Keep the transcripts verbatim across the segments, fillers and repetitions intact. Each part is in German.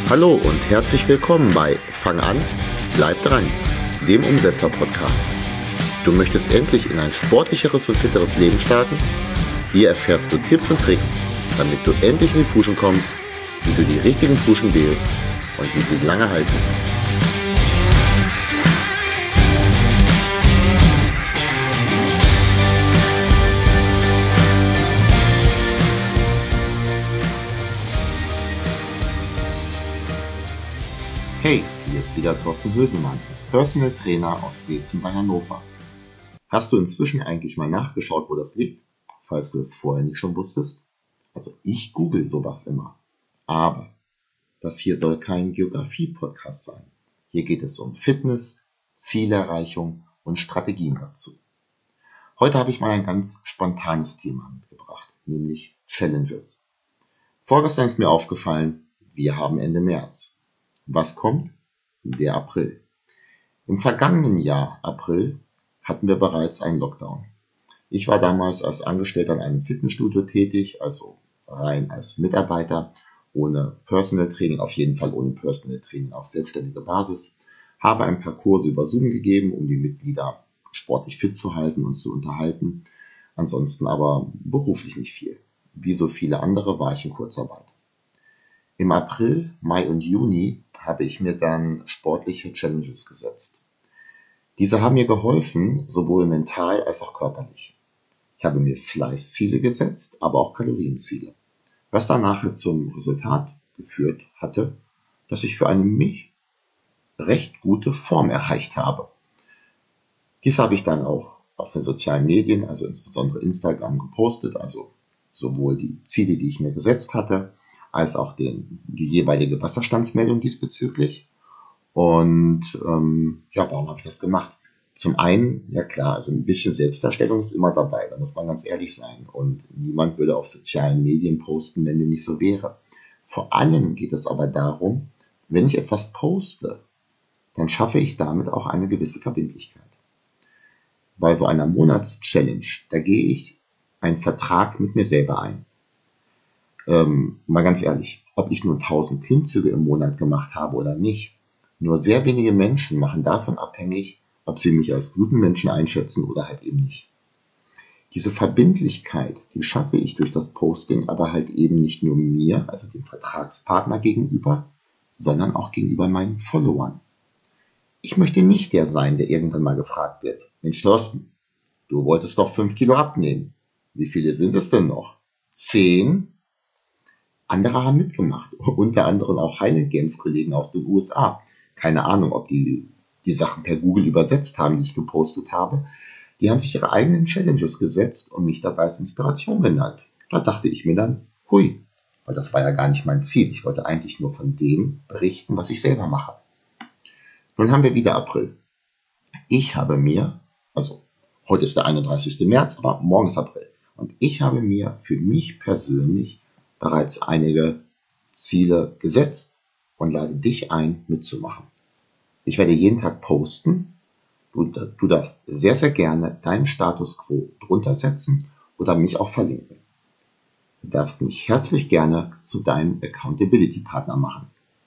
Hallo und herzlich willkommen bei Fang an, bleib dran, dem Umsetzer-Podcast. Du möchtest endlich in ein sportlicheres und fitteres Leben starten? Hier erfährst du Tipps und Tricks, damit du endlich in die Puschen kommst, wie du die richtigen Puschen wählst und wie sie lange halten. Hey, hier ist wieder Thorsten Hösemann, Personal Trainer aus Weetzen bei Hannover. Hast du inzwischen eigentlich mal nachgeschaut, wo das liegt, falls du es vorher nicht schon wusstest? Also ich google sowas immer. Aber das hier soll kein Geografie-Podcast sein. Hier geht es um Fitness, Zielerreichung und Strategien dazu. Heute habe ich mal ein ganz spontanes Thema mitgebracht, nämlich Challenges. Vorgestern ist mir aufgefallen, wir haben Ende März. Was kommt? Der April. Im vergangenen Jahr, April, hatten wir bereits einen Lockdown. Ich war damals als Angestellter in einem Fitnessstudio tätig, also rein als Mitarbeiter, ohne Personal Training, auf jeden Fall ohne Personal Training auf selbstständige Basis, habe ein paar Kurse über Zoom gegeben, um die Mitglieder sportlich fit zu halten und zu unterhalten. Ansonsten aber beruflich nicht viel. Wie so viele andere war ich in Kurzarbeit. Im April, Mai und Juni habe ich mir dann sportliche Challenges gesetzt. Diese haben mir geholfen, sowohl mental als auch körperlich. Ich habe mir Fleißziele gesetzt, aber auch Kalorienziele, was dann nachher zum Resultat geführt hatte, dass ich für eine mich recht gute Form erreicht habe. Dies habe ich dann auch auf den sozialen Medien, also insbesondere Instagram, gepostet, also sowohl die Ziele, die ich mir gesetzt hatte, als auch den, die jeweilige Wasserstandsmeldung diesbezüglich. Und ähm, ja, warum habe ich das gemacht? Zum einen, ja klar, also ein bisschen Selbstdarstellung ist immer dabei, da muss man ganz ehrlich sein. Und niemand würde auf sozialen Medien posten, wenn dem nicht so wäre. Vor allem geht es aber darum, wenn ich etwas poste, dann schaffe ich damit auch eine gewisse Verbindlichkeit. Bei so einer Monatschallenge, da gehe ich einen Vertrag mit mir selber ein. Ähm, mal ganz ehrlich, ob ich nur tausend Klimmzüge im Monat gemacht habe oder nicht, nur sehr wenige Menschen machen davon abhängig, ob sie mich als guten Menschen einschätzen oder halt eben nicht. Diese Verbindlichkeit, die schaffe ich durch das Posting, aber halt eben nicht nur mir, also dem Vertragspartner gegenüber, sondern auch gegenüber meinen Followern. Ich möchte nicht der sein, der irgendwann mal gefragt wird: Mensch Thorsten, du wolltest doch fünf Kilo abnehmen. Wie viele sind es denn noch? Zehn? Andere haben mitgemacht, unter anderem auch Highland Games Kollegen aus den U S A. Keine Ahnung, ob die die Sachen per Google übersetzt haben, die ich gepostet habe. Die haben sich ihre eigenen Challenges gesetzt und mich dabei als Inspiration genannt. Da dachte ich mir dann, hui, weil das war ja gar nicht mein Ziel. Ich wollte eigentlich nur von dem berichten, was ich selber mache. Nun haben wir wieder April. Ich habe mir, also heute ist der einunddreißigste März, aber morgen ist April. Und ich habe mir für mich persönlich bereits einige Ziele gesetzt und lade dich ein, mitzumachen. Ich werde jeden Tag posten. Du, du darfst sehr, sehr gerne deinen Status quo drunter setzen oder mich auch verlinken. Du darfst mich herzlich gerne zu deinem Accountability-Partner machen.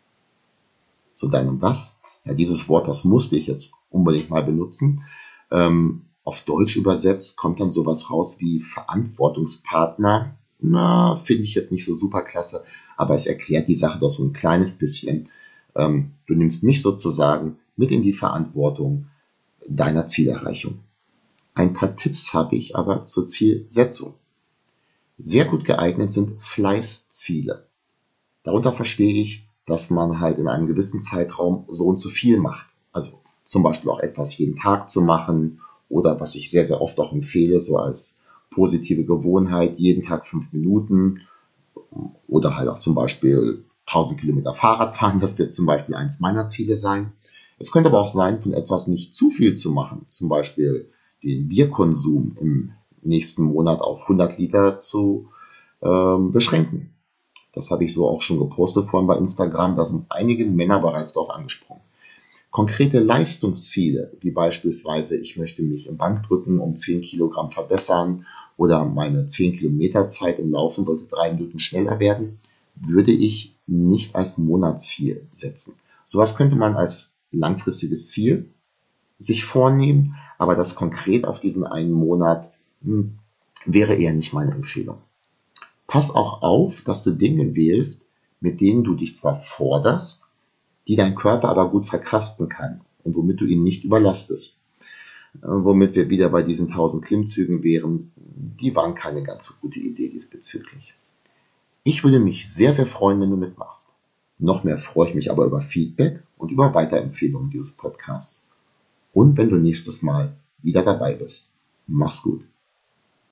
Zu deinem was? Ja, dieses Wort, das musste ich jetzt unbedingt mal benutzen. Ähm, auf Deutsch übersetzt kommt dann sowas raus wie Verantwortungspartner. Na, finde ich jetzt nicht so super klasse, aber es erklärt die Sache doch so ein kleines bisschen. Ähm, du nimmst mich sozusagen mit in die Verantwortung deiner Zielerreichung. Ein paar Tipps habe ich aber zur Zielsetzung. Sehr gut geeignet sind Fleißziele. Darunter verstehe ich, dass man halt in einem gewissen Zeitraum so und so viel macht. Also zum Beispiel auch etwas jeden Tag zu machen oder was ich sehr, sehr oft auch empfehle, so als positive Gewohnheit, jeden Tag fünf Minuten oder halt auch zum Beispiel tausend Kilometer Fahrrad fahren. Das wird zum Beispiel eins meiner Ziele sein. Es könnte aber auch sein, von etwas nicht zu viel zu machen. Zum Beispiel den Bierkonsum im nächsten Monat auf hundert Liter zu ähm, beschränken. Das habe ich so auch schon gepostet vorhin bei Instagram. Da sind einige Männer bereits darauf angesprungen. Konkrete Leistungsziele, wie beispielsweise, ich möchte mich im Bankdrücken um zehn Kilogramm verbessern oder meine zehn Kilometer Zeit im Laufen sollte drei Minuten schneller werden, würde ich nicht als Monatsziel setzen. Sowas könnte man als langfristiges Ziel sich vornehmen, aber das konkret auf diesen einen Monat hm, wäre eher nicht meine Empfehlung. Pass auch auf, dass du Dinge wählst, mit denen du dich zwar forderst, die dein Körper aber gut verkraften kann und womit du ihn nicht überlastest. Womit wir wieder bei diesen tausend Klimmzügen wären, die waren keine ganz so gute Idee diesbezüglich. Ich würde mich sehr, sehr freuen, wenn du mitmachst. Noch mehr freue ich mich aber über Feedback und über Weiterempfehlungen dieses Podcasts. Und wenn du nächstes Mal wieder dabei bist. Mach's gut.